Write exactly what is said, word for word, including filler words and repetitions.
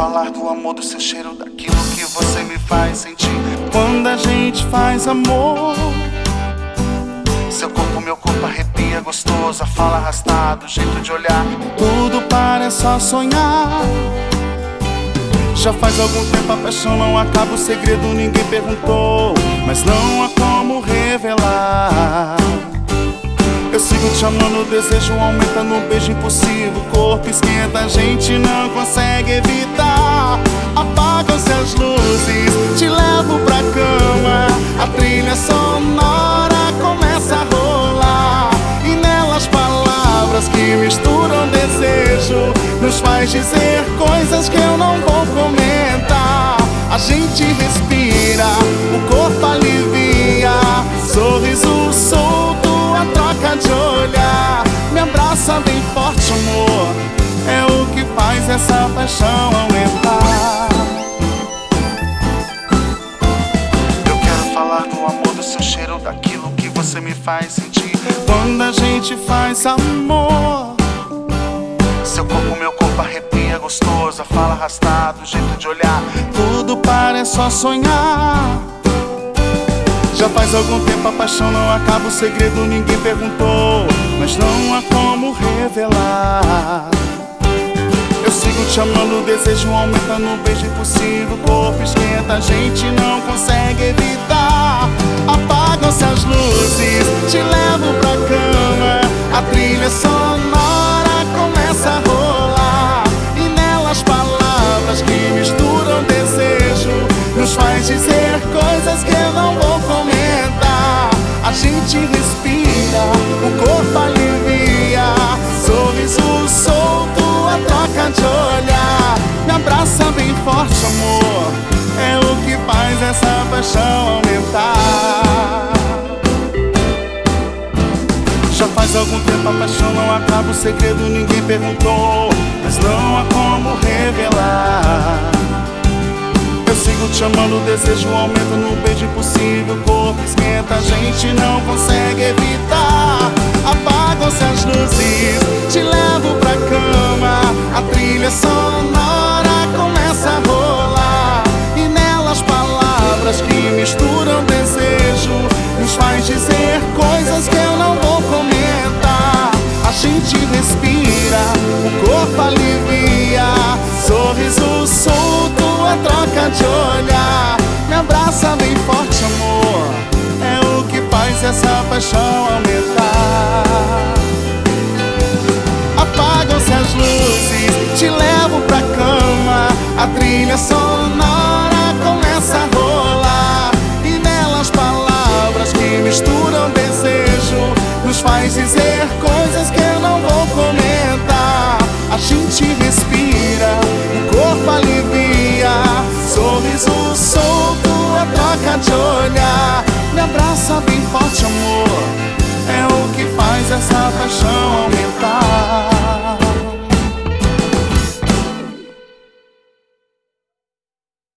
falar do amor, do seu cheiro, daquilo que você me faz sentir quando a gente faz amor. Seu corpo, meu corpo arrepia, gostoso, a fala arrastada, o jeito de olhar, tudo parece só sonhar. Já faz algum tempo a paixão não acaba, o segredo ninguém perguntou, mas não há como revelar. Eu sigo te amando, o desejo aumenta no beijo impossível, o corpo esquenta, a gente não consegue evitar. Apagam-se as luzes, te levo pra cama, a trilha sonora começa a rolar, e nelas palavras que misturam desejo, nos faz dizer coisas que eu não vou comentar. A gente respira, o corpo alivia, sorriso solto, a troca de olhar, me abraça bem forte, amor, é o que faz essa paixão aumentar. Eu quero falar do amor, do seu cheiro, daquilo que você me faz sentir quando a gente faz amor. Seu corpo, meu corpo arrepia, gostoso, a fala arrastada, o jeito de olhar, tudo parece só sonhar. Já faz algum tempo a paixão não acaba, o segredo ninguém perguntou, mas não há como revelar. Eu sigo te amando, o desejo aumenta no beijo impossível, o corpo esquenta, a gente não consegue evitar. Apagam-se as luzes, te levo pra cama, a trilha sonora começa a rolar, e nelas palavras que misturam desejo, nos faz dizer coisas que eu não vou comentar. A gente respira, o corpo alivia, sorriso solto, a troca de olhar, me abraça bem forte, amor, é o que faz essa paixão aumentar. Já faz algum tempo a paixão não acaba, o segredo ninguém perguntou, mas não há como revelar. Eu sigo te amando, o desejo aumenta no beijo impossível, o corpo esquenta, a gente não consegue evitar. Apagam-se as luzes, te levo pra cama, a trilha sonora começa a rolar, e nelas palavras que misturam desejo, nos faz dizer coisas que eu não vou comentar. A gente respira, o corpo alivia, sorriso solto, a troca de olhar, me abraça bem forte, amor, é o que faz essa paixão aumentar. Apagam-se as luzes, te levo pra cama, a trilha sonora começa a rolar, e nelas palavras que misturam desejo, nos faz dizer coisas que eu não vou comentar. A gente respira, o corpo alivia, sorriso solto, a troca de olhar, me abraça bem forte, amor, é o que faz essa paixão